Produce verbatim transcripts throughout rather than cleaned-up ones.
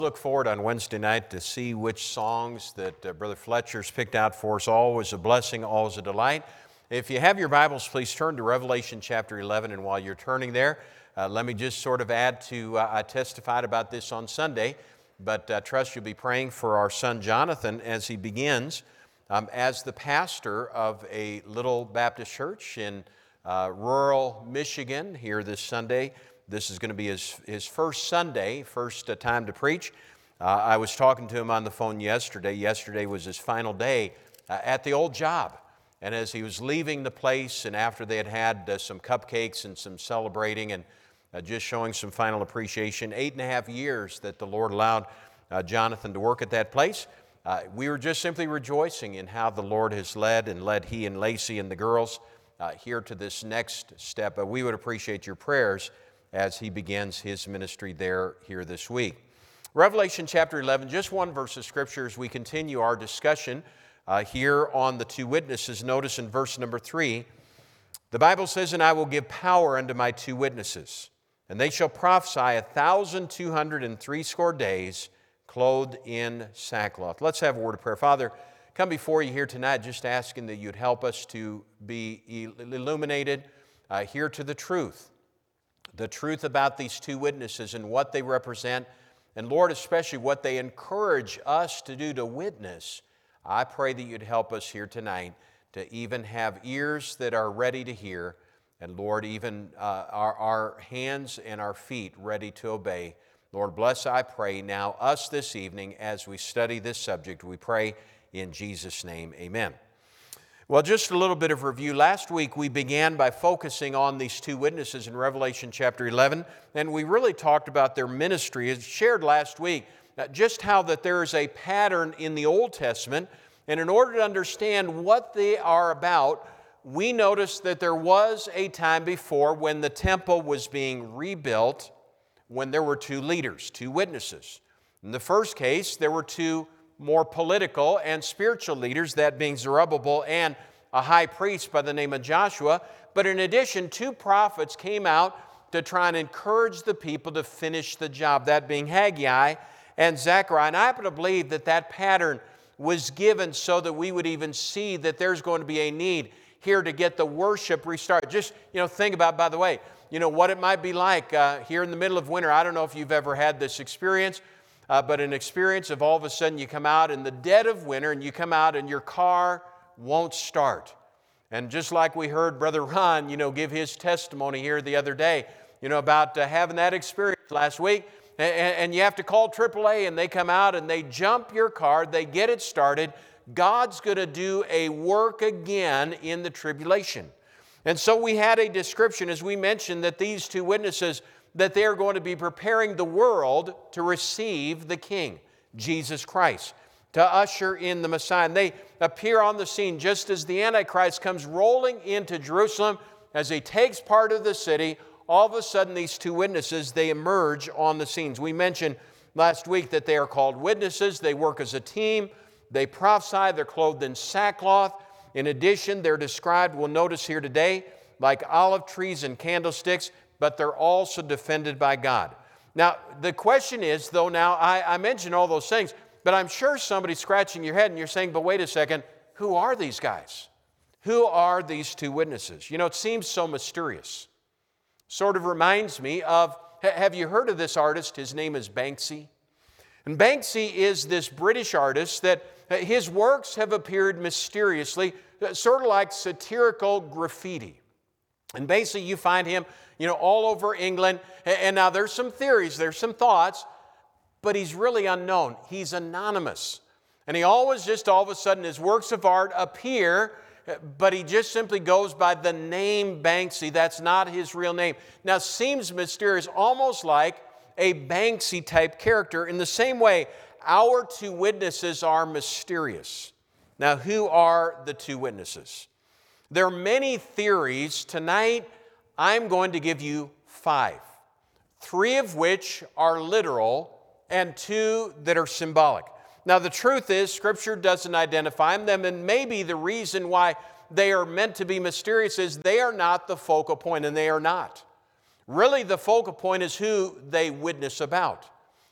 Look forward on Wednesday night to see which songs that uh, Brother Fletcher's picked out for us. Always a blessing, always a delight. If you have your Bibles, please turn to Revelation chapter eleven. And while you're turning there, uh, let me just sort of add to, uh, I testified about this on Sunday, but I uh, trust you'll be praying for our son Jonathan as he begins um, as the pastor of a little Baptist church in uh, rural Michigan here this Sunday. This is going to be his, his first Sunday, first uh, time to preach. Uh, I was talking to him on the phone yesterday. Yesterday was his final day uh, at the old job. And as he was leaving the place and after they had had uh, some cupcakes and some celebrating and uh, just showing some final appreciation, eight and a half years that the Lord allowed uh, Jonathan to work at that place, uh, we were just simply rejoicing in how the Lord has led and led he and Lacey and the girls uh, here to this next step. Uh, we would appreciate your prayers as he begins his ministry there here this week. Revelation chapter eleven, just one verse of Scripture as we continue our discussion uh, here on the two witnesses. Notice in verse number three, the Bible says, "And I will give power unto my two witnesses, and they shall prophesy a thousand two hundred and threescore days, clothed in sackcloth." Let's have a word of prayer. Father, come before you here tonight just asking that you'd help us to be illuminated uh, here to the truth. The truth about these two witnesses and what they represent, and Lord, especially what they encourage us to do to witness. I pray that you'd help us here tonight to even have ears that are ready to hear, and Lord, even uh, our, our hands and our feet ready to obey. Lord, bless, I pray, now us this evening as we study this subject. We pray in Jesus' name, amen. Well, just a little bit of review. Last week we began by focusing on these two witnesses in Revelation chapter eleven, and we really talked about their ministry. As shared last week, uh, just how that there is a pattern in the Old Testament, and in order to understand what they are about, we noticed that there was a time before when the temple was being rebuilt, when there were two leaders, two witnesses. In the first case, there were two more political and spiritual leaders, that being Zerubbabel and a high priest by the name of Joshua. But in addition, two prophets came out to try and encourage the people to finish the job, that being Haggai and Zechariah. And I happen to believe that that pattern was given so that we would even see that there's going to be a need here to get the worship restarted. Just, you know, think about, by the way, you know, what it might be like uh, here in the middle of winter. I don't know if you've ever had this experience, Uh, but an experience of all of a sudden you come out in the dead of winter and you come out and your car won't start. And just like we heard Brother Ron, you know, give his testimony here the other day, you know, about uh, having that experience last week. And, and you have to call triple A and they come out and they jump your car, they get it started. God's going to do a work again in the tribulation. And so we had a description, as we mentioned, that these two witnesses, that they are going to be preparing the world to receive the King, Jesus Christ, to usher in the Messiah. And they appear on the scene just as the Antichrist comes rolling into Jerusalem. As he takes part of the city, all of a sudden these two witnesses, they emerge on the scenes. We mentioned last week that they are called witnesses. They work as a team. They prophesy. They're clothed in sackcloth. In addition, they're described, we'll notice here today, like olive trees and candlesticks, but they're also defended by God. Now, the question is, though, now, I, I mentioned all those things, but I'm sure somebody's scratching your head and you're saying, but wait a second, who are these guys? Who are these two witnesses? You know, it seems so mysterious. Sort of reminds me of, have you heard of this artist? His name is Banksy. And Banksy is this British artist that his works have appeared mysteriously, sort of like satirical graffiti. And basically you find him, you know, all over England. And now there's some theories, there's some thoughts, but he's really unknown. He's anonymous. And he always just all of a sudden his works of art appear, but he just simply goes by the name Banksy. That's not his real name. Now it seems mysterious, almost like a Banksy type character. In the same way, our two witnesses are mysterious. Now, who are the two witnesses? There are many theories. Tonight, I'm going to give you five, three of which are literal and two that are symbolic. Now, the truth is, Scripture doesn't identify them, and maybe the reason why they are meant to be mysterious is they are not the focal point, and they are not. Really, the focal point is who they witness about.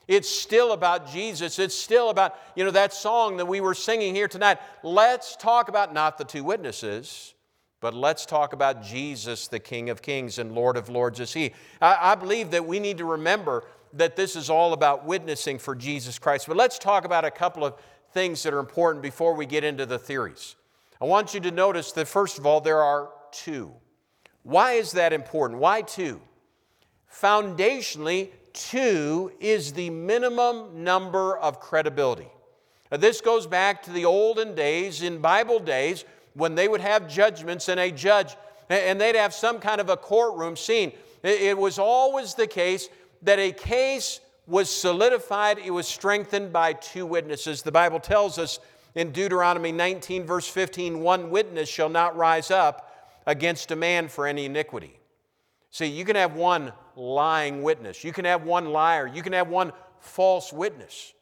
It's still about Jesus. It's still about, you know, that song that we were singing here tonight. Let's talk about not the two witnesses, but let's talk about Jesus, the King of Kings and Lord of Lords is He. I, I believe that we need to remember that this is all about witnessing for Jesus Christ. But let's talk about a couple of things that are important before we get into the theories. I want you to notice that, first of all, there are two. Why is that important? Why two? Foundationally, two is the minimum number of credibility. Now, this goes back to the olden days, in Bible days, when they would have judgments and a judge, and they'd have some kind of a courtroom scene. It was always the case that a case was solidified, it was strengthened by two witnesses. The Bible tells us in Deuteronomy nineteen, verse fifteen, one witness shall not rise up against a man for any iniquity. See, you can have one lying witness, you can have one liar, you can have one false witness.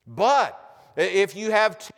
But if you have two,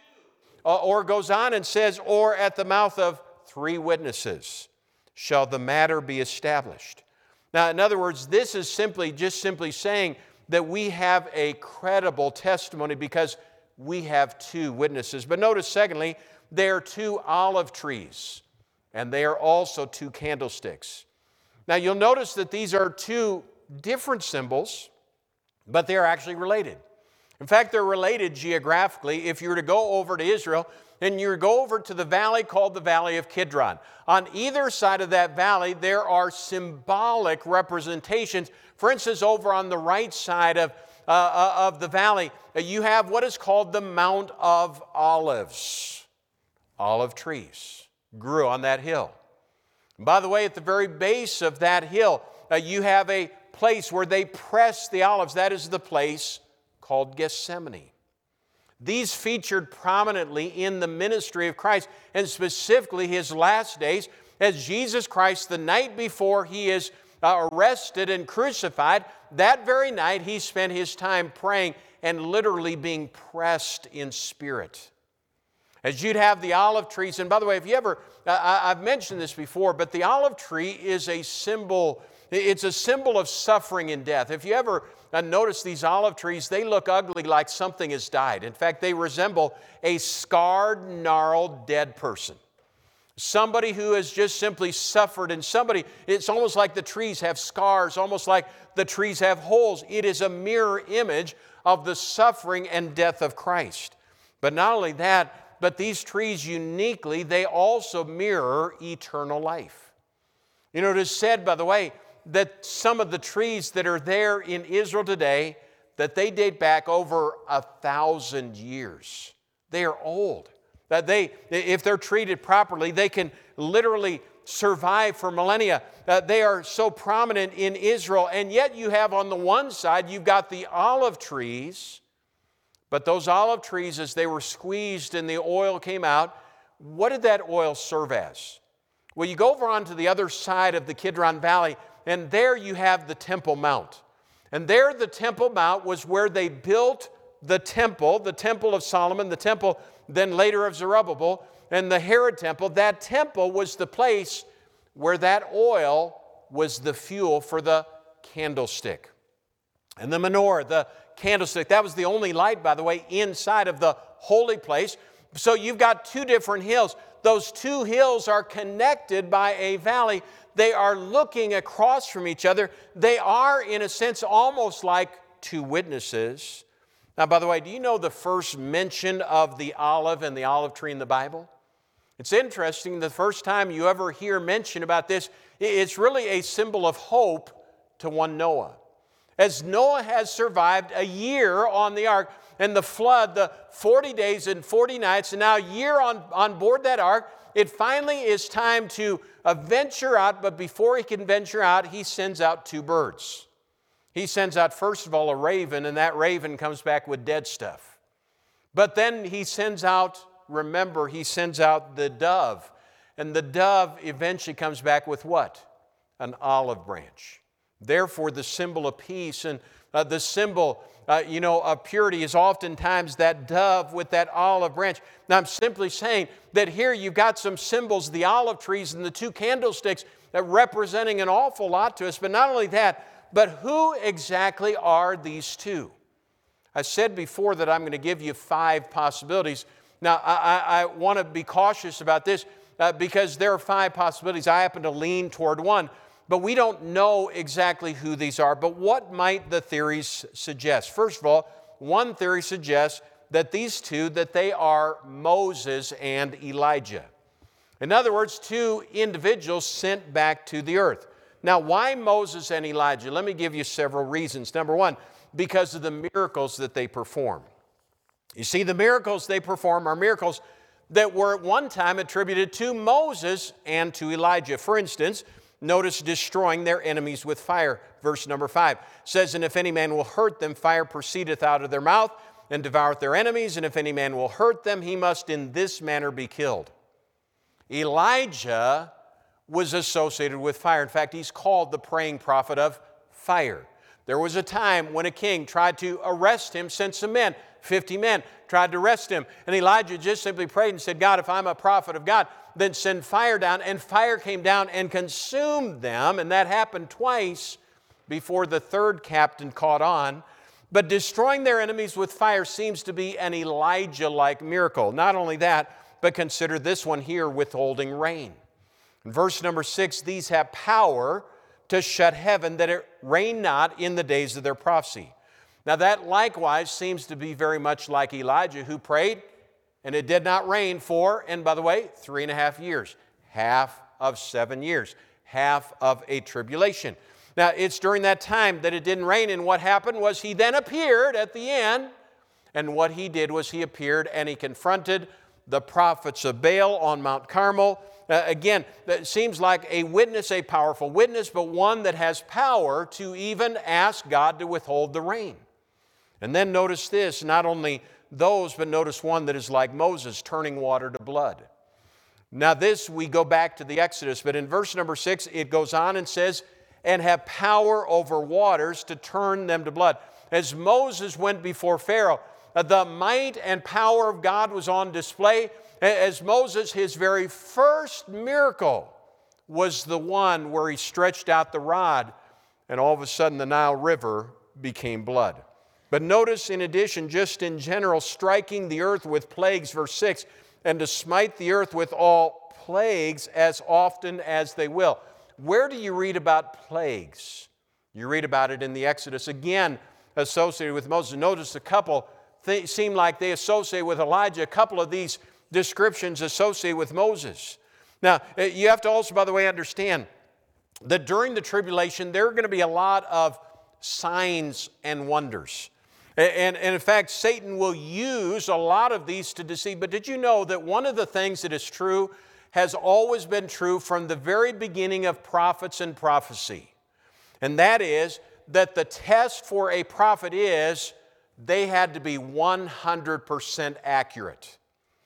or goes on and says, or at the mouth of three witnesses shall the matter be established. Now, in other words, this is simply, just simply saying that we have a credible testimony because we have two witnesses. But notice, secondly, they are two olive trees, and they are also two candlesticks. Now, you'll notice that these are two different symbols, but they are actually related. In fact, they're related geographically. If you were to go over to Israel, and you go over to the valley called the Valley of Kidron. On either side of that valley, there are symbolic representations. For instance, over on the right side of, uh, of the valley, you have what is called the Mount of Olives. Olive trees grew on that hill. And by the way, at the very base of that hill, uh, you have a place where they press the olives. That is the place called Gethsemane. These featured prominently in the ministry of Christ, and specifically His last days, as Jesus Christ, the night before He is uh, arrested and crucified, that very night He spent His time praying and literally being pressed in spirit. As you'd have the olive trees, and by the way, if you ever, uh, I've mentioned this before, but the olive tree is a symbol, it's a symbol of suffering and death. If you ever uh, notice these olive trees, they look ugly, like something has died. In fact, they resemble a scarred, gnarled, dead person. Somebody who has just simply suffered, and somebody, it's almost like the trees have scars, almost like the trees have holes. It is a mirror image of the suffering and death of Christ. But not only that, but these trees uniquely, they also mirror eternal life. You know, it is said, by the way, that some of the trees that are there in Israel today, that they date back over a thousand years. They are old. That they, if they're treated properly, they can literally survive for millennia. Uh, they are so prominent in Israel, and yet you have on the one side, you've got the olive trees, but those olive trees, as they were squeezed and the oil came out, what did that oil serve as? Well, you go over onto the other side of the Kidron Valley, and there you have the Temple Mount. And there the Temple Mount was where they built the temple, the temple of Solomon, the temple then later of Zerubbabel, and the Herod temple. That temple was the place where that oil was the fuel for the candlestick. And the menorah, the candlestick, that was the only light, by the way, inside of the holy place. So you've got two different hills. Those two hills are connected by a valley. They are looking across from each other. They are, in a sense, almost like two witnesses. Now, by the way, do you know the first mention of the olive and the olive tree in the Bible? It's interesting, the first time you ever hear mention about this, it's really a symbol of hope to one Noah. As Noah has survived a year on the ark, and the flood, the forty days and forty nights, and now a year on, on board that ark, it finally is time to uh, venture out, but before he can venture out, he sends out two birds. He sends out, first of all, a raven, and that raven comes back with dead stuff. But then he sends out, remember, he sends out the dove, and the dove eventually comes back with what? An olive branch. Therefore, the symbol of peace and uh, the symbol, uh, you know, of purity is oftentimes that dove with that olive branch. Now, I'm simply saying that here you've got some symbols, the olive trees and the two candlesticks, that representing an awful lot to us. But not only that, but who exactly are these two? I said before that I'm going to give you five possibilities. Now, I, I, I want to be cautious about this uh, because there are five possibilities. I happen to lean toward one, but we don't know exactly who these are. But what might the theories suggest? First of all, one theory suggests that these two, that they are Moses and Elijah. In other words, two individuals sent back to the earth. Now, why Moses and Elijah? Let me give you several reasons. Number one, because of the miracles that they perform. You see, the miracles they perform are miracles that were at one time attributed to Moses and to Elijah. For instance, notice destroying their enemies with fire. Verse number five says, "And if any man will hurt them, fire proceedeth out of their mouth, and devoureth their enemies. And if any man will hurt them, he must in this manner be killed." Elijah was associated with fire. In fact, he's called the praying prophet of fire. There was a time when a king tried to arrest him, sent some men, fifty men, tried to arrest him. And Elijah just simply prayed and said, "God, if I'm a prophet of God, then send fire down." And fire came down and consumed them. And that happened twice before the third captain caught on. But destroying their enemies with fire seems to be an Elijah-like miracle. Not only that, but consider this one here, withholding rain. In verse number six, "These have power to shut heaven, that it rain not in the days of their prophecy." Now that likewise seems to be very much like Elijah, who prayed, and it did not rain for, and by the way, three and a half years, half of seven years, half of a tribulation. Now it's during that time that it didn't rain, and what happened was he then appeared at the end, and what he did was he appeared and he confronted the prophets of Baal on Mount Carmel. Uh, again, that seems like a witness, a powerful witness, but one that has power to even ask God to withhold the rain. And then notice this, not only those, but notice one that is like Moses, turning water to blood. Now this, we go back to the Exodus, but in verse number six, it goes on and says, "And have power over waters to turn them to blood." As Moses went before Pharaoh, the might and power of God was on display. As Moses, his very first miracle was the one where he stretched out the rod, and all of a sudden the Nile River became blood. But notice, in addition, just in general, striking the earth with plagues, verse six, "and to smite the earth with all plagues as often as they will." Where do you read about plagues? You read about it in the Exodus, again associated with Moses. Notice a couple th- seem like they associate with Elijah. A couple of these descriptions associate with Moses. Now, you have to also, by the way, understand that during the tribulation, there are going to be a lot of signs and wonders. And, and in fact, Satan will use a lot of these to deceive. But did you know that one of the things that is true has always been true from the very beginning of prophets and prophecy? And that is that the test for a prophet is they had to be one hundred percent accurate.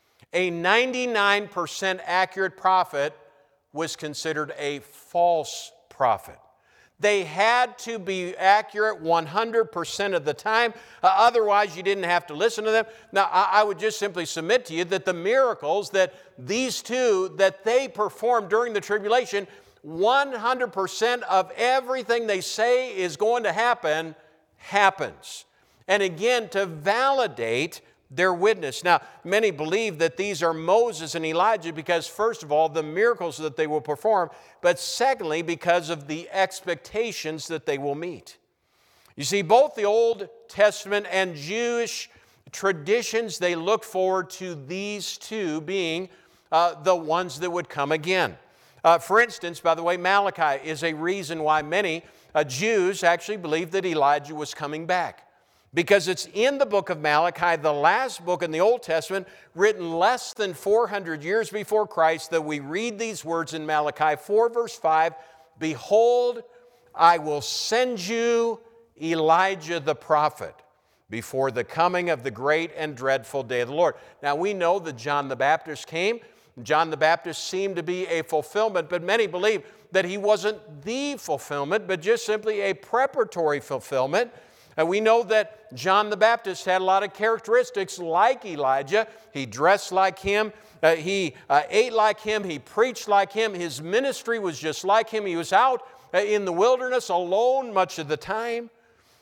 A ninety-nine percent accurate prophet was considered a false prophet. They had to be accurate one hundred percent of the time. Uh, otherwise, you didn't have to listen to them. Now, I, I would just simply submit to you that the miracles that these two, that they performed during the tribulation, one hundred percent of everything they say is going to happen, happens. And again, to validate their witness. Now, many believe that these are Moses and Elijah because, first of all, the miracles that they will perform, but secondly, because of the expectations that they will meet. You see, both the Old Testament and Jewish traditions, they look forward to these two being uh, the ones that would come again. Uh, for instance, by the way, Malachi is a reason why many uh, Jews actually believe that Elijah was coming back. Because it's in the book of Malachi, the last book in the Old Testament, written less than four hundred years before Christ, that we read these words in Malachi four, verse five, "Behold, I will send you Elijah the prophet before the coming of the great and dreadful day of the Lord." Now we know that John the Baptist came. John the Baptist seemed to be a fulfillment, but many believe that he wasn't the fulfillment, but just simply a preparatory fulfillment. And we know that John the Baptist had a lot of characteristics like Elijah. He dressed like him. Uh, he uh, ate like him. He preached like him. His ministry was just like him. He was out uh, in the wilderness alone much of the time.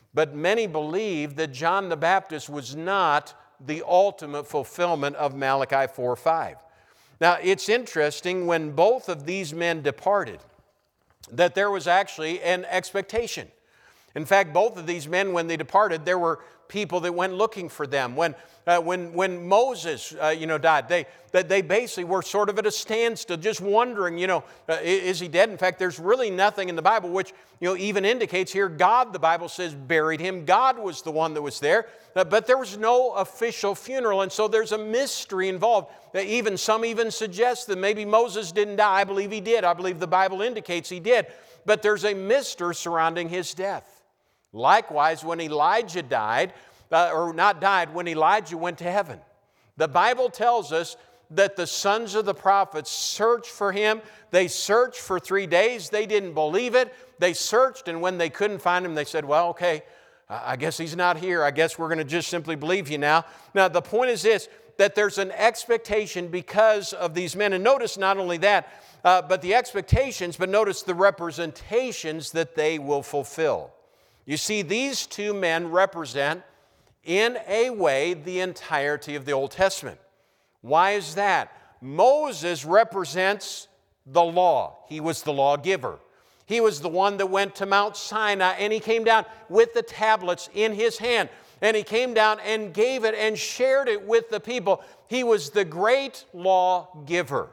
But many believe that John the Baptist was not the ultimate fulfillment of Malachi four five. Now, it's interesting, when both of these men departed, that there was actually an expectation. In fact, both of these men, when they departed, there were people that went looking for them. When, uh, when, when Moses, uh, you know, died, they, that they basically were sort of at a standstill, just wondering, you know, uh, is he dead? In fact, there's really nothing in the Bible which, you know, even indicates here God, the Bible says, buried him. God was the one that was there, uh, but there was no official funeral, and so there's a mystery involved. Uh, even some even suggest that maybe Moses didn't die. I believe he did. I believe the Bible indicates he did, but there's a mystery surrounding his death. Likewise, when Elijah died, uh, or not died, when Elijah went to heaven, the Bible tells us that the sons of the prophets searched for him. They searched for three days. They didn't believe it. They searched, and when they couldn't find him, they said, well, okay, I guess he's not here. I guess we're going to just simply believe you now. Now, the point is this, that there's an expectation because of these men. And notice not only that, uh, but the expectations, but notice the representations that they will fulfill. You see, these two men represent, in a way, the entirety of the Old Testament. Why is that? Moses represents the law. He was the lawgiver. He was the one that went to Mount Sinai, and he came down with the tablets in his hand. And he came down and gave it and shared it with the people. He was the great lawgiver.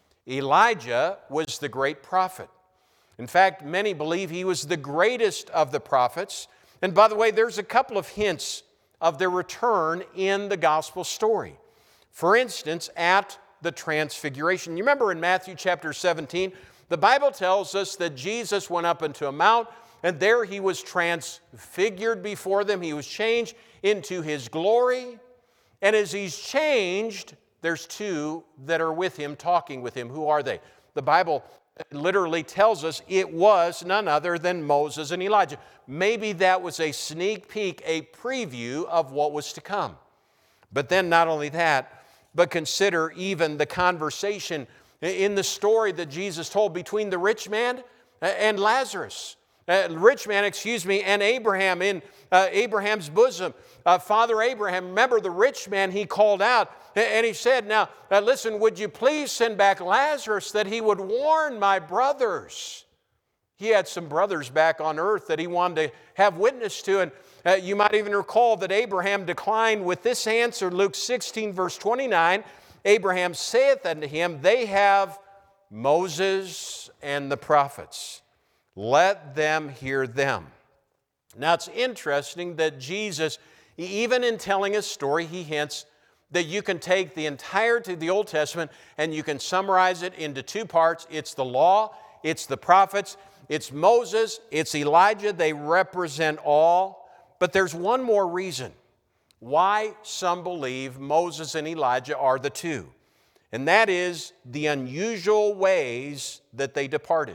Elijah was the great prophet. In fact, many believe he was the greatest of the prophets. And by the way, there's a couple of hints of their return in the gospel story. For instance, at the Transfiguration. You remember in Matthew chapter seventeen, the Bible tells us that Jesus went up into a mount, and there he was transfigured before them. He was changed into his glory. And as he's changed, there's two that are with him, talking with him. Who are they? The Bible literally tells us it was none other than Moses and Elijah. Maybe that was a sneak peek, a preview of what was to come. But then not only that, but consider even the conversation in the story that Jesus told between the rich man and Lazarus. Uh, rich man, excuse me, and Abraham in uh, Abraham's bosom. Uh, Father Abraham, remember the rich man he called out, and he said, now, uh, listen, would you please send back Lazarus that he would warn my brothers? He had some brothers back on earth that he wanted to have witness to, and uh, you might even recall that Abraham declined with this answer, Luke sixteen, verse twenty-nine, Abraham saith unto him, they have Moses and the prophets. Let them hear them. Now it's interesting that Jesus, even in telling his story, he hints that you can take the entirety of the Old Testament and you can summarize it into two parts. It's the law, it's the prophets, it's Moses, it's Elijah. They represent all. But there's one more reason why some believe Moses and Elijah are the two. And that is the unusual ways that they departed.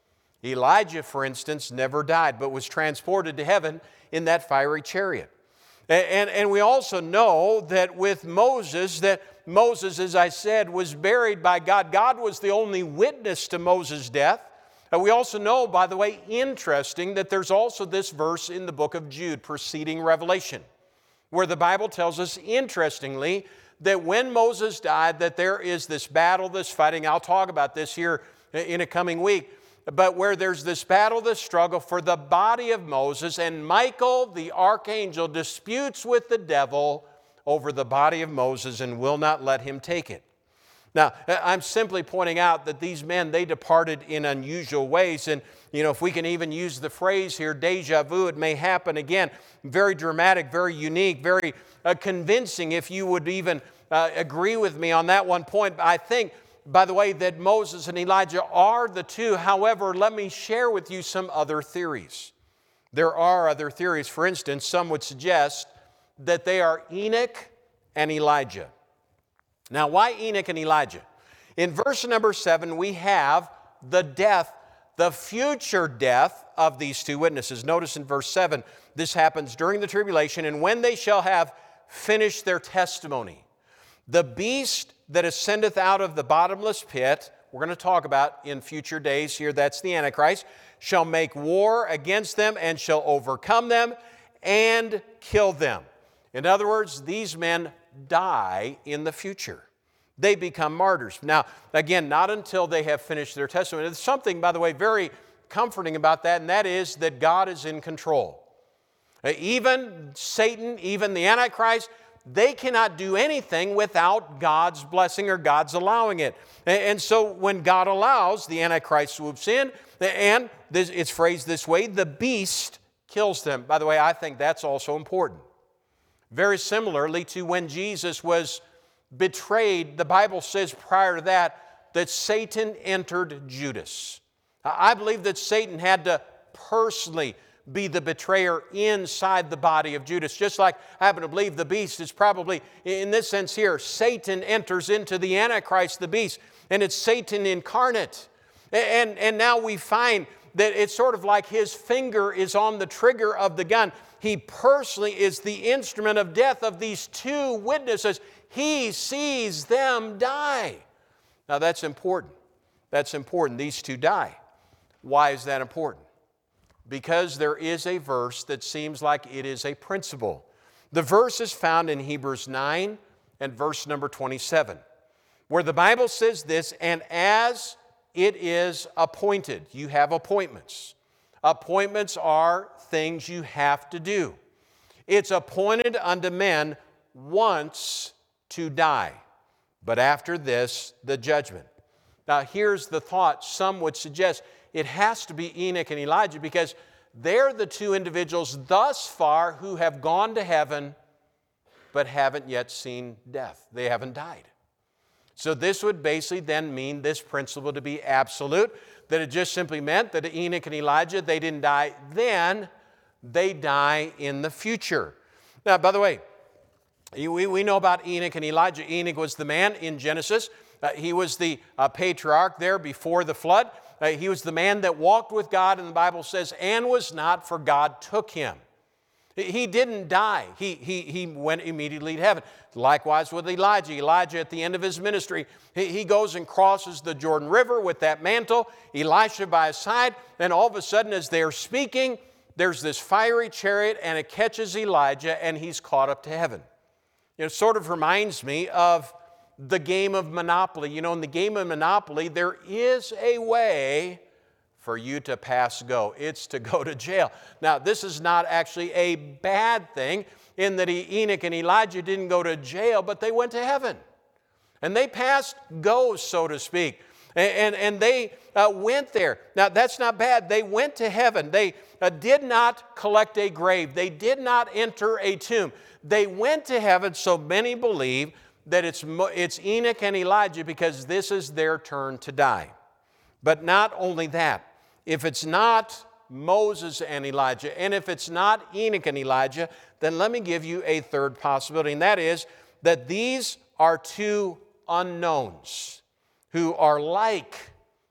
Elijah, for instance, never died, but was transported to heaven in that fiery chariot. And, and, and we also know that with Moses, that Moses, as I said, was buried by God. God was the only witness to Moses' death. And we also know, by the way, interesting, that there's also this verse in the book of Jude, preceding Revelation, where the Bible tells us, interestingly, that when Moses died, that there is this battle, this fighting. I'll talk about this here in a coming week. But where there's this battle, this struggle for the body of Moses, and Michael, the archangel, disputes with the devil over the body of Moses and will not let him take it. Now, I'm simply pointing out that these men, they departed in unusual ways. And, you know, if we can even use the phrase here, deja vu, it may happen again. Very dramatic, very unique, very uh, convincing, if you would even uh, agree with me on that one point. I think, by the way, that Moses and Elijah are the two. However, let me share with you some other theories. There are other theories. For instance, some would suggest that they are Enoch and Elijah. Now, why Enoch and Elijah? In verse number seven, we have the death, the future death of these two witnesses. Notice in verse seven, this happens during the tribulation, and when they shall have finished their testimony, the beast that ascendeth out of the bottomless pit, we're going to talk about in future days here, that's the Antichrist, shall make war against them and shall overcome them, and kill them. In other words, these men die in the future. They become martyrs. Now, again, not until they have finished their testimony. There's something, by the way, very comforting about that, and that is that God is in control. Even Satan, even the Antichrist, they cannot do anything without God's blessing or God's allowing it. And so when God allows, the Antichrist swoops in, and this, it's phrased this way, the beast kills them. By the way, I think that's also important. Very similarly to when Jesus was betrayed, the Bible says prior to that, that Satan entered Judas. I believe that Satan had to personally be the betrayer inside the body of Judas. Just like I happen to believe the beast is probably, in this sense here, Satan enters into the Antichrist, the beast, and it's Satan incarnate. And, and now we find that it's sort of like his finger is on the trigger of the gun. He personally is the instrument of death of these two witnesses. He sees them die. Now that's important. That's important. These two die. Why is that important? Because there is a verse that seems like it is a principle. The verse is found in Hebrews nine and verse number twenty-seven, where the Bible says this, and as it is appointed, you have appointments. Appointments are things you have to do. It's appointed unto men once to die, but after this, the judgment. Now, here's the thought. Some would suggest it has to be Enoch and Elijah because they're the two individuals thus far who have gone to heaven but haven't yet seen death. They haven't died. So this would basically then mean this principle to be absolute, that it just simply meant that Enoch and Elijah, they didn't die then, they die in the future. Now, by the way, we, we know about Enoch and Elijah. Enoch was the man in Genesis. Uh, he was the uh, patriarch there before the flood. Uh, he was the man that walked with God, and the Bible says, and was not, for God took him. He didn't die. He, he, he went immediately to heaven. Likewise with Elijah. Elijah at the end of his ministry, he, he goes and crosses the Jordan River with that mantle, Elisha by his side, and all of a sudden as they're speaking, there's this fiery chariot and it catches Elijah and he's caught up to heaven. It sort of reminds me of the game of Monopoly. You know, in the game of Monopoly, there is a way for you to pass go. It's to go to jail. Now, this is not actually a bad thing in that Enoch and Elijah didn't go to jail, but they went to heaven. And they passed go, so to speak. And, and, and they uh, went there. Now, that's not bad. They went to heaven. They uh, did not collect a grave. They did not enter a tomb. They went to heaven, so many believe that it's, it's Enoch and Elijah because this is their turn to die. But not only that, if it's not Moses and Elijah, and if it's not Enoch and Elijah, then let me give you a third possibility, and that is that these are two unknowns who are like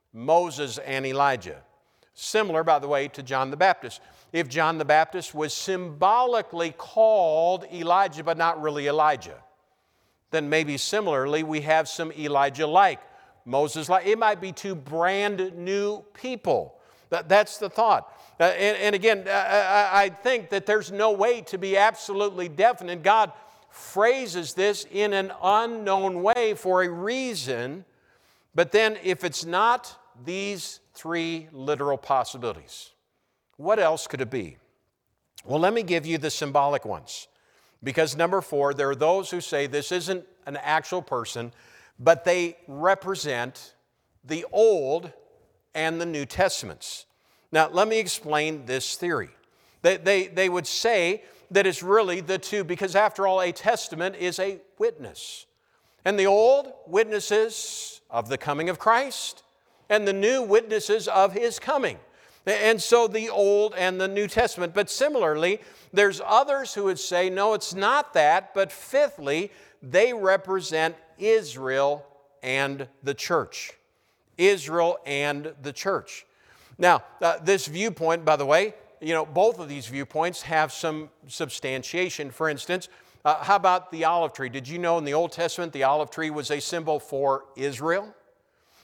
Moses and Elijah. Similar, by the way, to John the Baptist. If John the Baptist was symbolically called Elijah, but not really Elijah, then maybe similarly we have some Elijah-like. Moses, like it might be two brand new people. That, that's the thought. Uh, and, and again, I, I think that there's no way to be absolutely definite. God phrases this in an unknown way for a reason. But then if it's not these three literal possibilities, what else could it be? Well, let me give you the symbolic ones. Because number four, there are those who say this isn't an actual person, but they represent the Old and the New Testaments. Now, let me explain this theory. They, they, they would say that it's really the two, because after all, a testament is a witness. And the Old witnesses of the coming of Christ, and the New witnesses of His coming. And so the Old and the New Testament. But similarly, there's others who would say, no, it's not that, but fifthly, they represent Israel and the church. Israel and the church. Now, uh, this viewpoint, by the way, you know, both of these viewpoints have some substantiation. For instance, uh, how about the olive tree? Did you know in the Old Testament the olive tree was a symbol for Israel?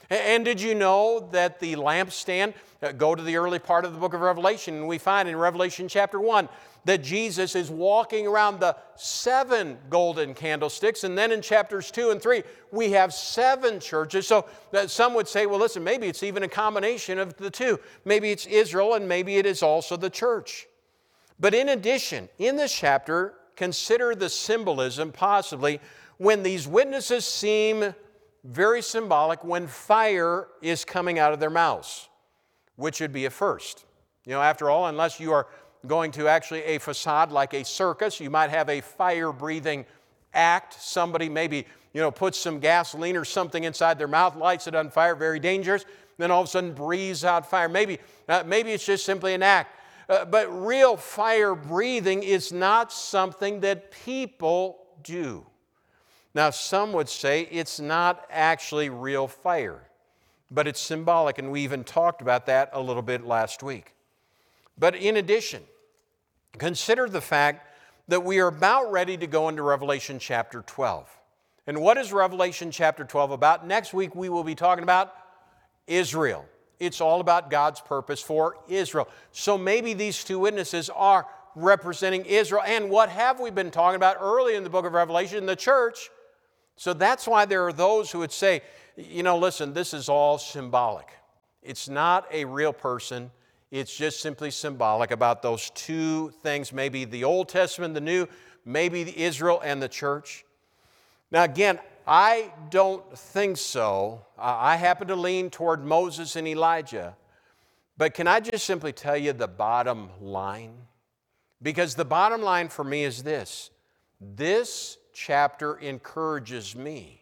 And did you know that the lampstand, uh, go to the early part of the book of Revelation, and we find in Revelation chapter one that Jesus is walking around the seven golden candlesticks. And then in chapters two and three, we have seven churches. So that some would say, well, listen, maybe it's even a combination of the two. Maybe it's Israel and maybe it is also the church. But in addition, in this chapter, consider the symbolism possibly when these witnesses seem very symbolic when fire is coming out of their mouths, which would be a first. You know, after all, unless you are going to actually a facade like a circus, you might have a fire-breathing act. Somebody maybe, you know, puts some gasoline or something inside their mouth, lights it on fire, very dangerous, then all of a sudden breathes out fire. Maybe, uh, maybe it's just simply an act. Uh, but real fire breathing is not something that people do. Now, some would say it's not actually real fire, but it's symbolic, and we even talked about that a little bit last week. But in addition, consider the fact that we are about ready to go into Revelation chapter twelve. And what is Revelation chapter twelve about? Next week we will be talking about Israel. It's all about God's purpose for Israel. So maybe these two witnesses are representing Israel. And what have we been talking about early in the book of Revelation? The church. So that's why there are those who would say, you know, listen, this is all symbolic. It's not a real person. It's just simply symbolic about those two things, maybe the Old Testament, the New, maybe the Israel and the church. Now again, I don't think so. I happen to lean toward Moses and Elijah. But can I just simply tell you the bottom line? Because the bottom line for me is this. This chapter encourages me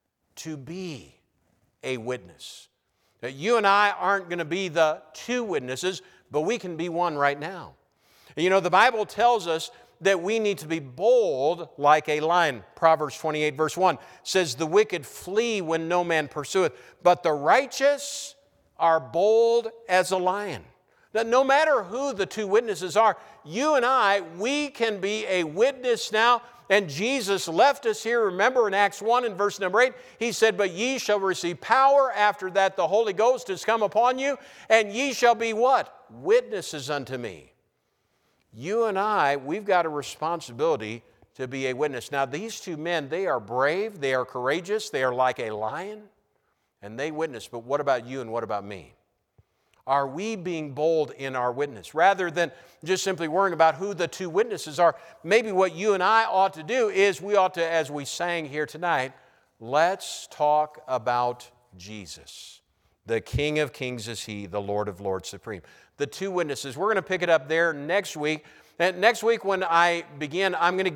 to be a witness. That you and I aren't going to be the two witnesses, but we can be one right now. You know, the Bible tells us that we need to be bold like a lion. Proverbs twenty-eight verse one says, the wicked flee when no man pursueth, but the righteous are bold as a lion. That no matter who the two witnesses are, you and I, we can be a witness now. And Jesus left us here, remember in Acts one and verse number eight, he said, but ye shall receive power after that the Holy Ghost has come upon you, and ye shall be what? Witnesses unto me. You and I, we've got a responsibility to be a witness. Now these two men, they are brave, they are courageous, they are like a lion, and they witness. But what about you and what about me? Are we being bold in our witness? Rather than just simply worrying about who the two witnesses are, maybe what you and I ought to do is we ought to, as we sang here tonight, let's talk about Jesus. The King of Kings is He, the Lord of Lords supreme. The two witnesses, we're going to pick it up there next week. And next week when I begin, I'm going to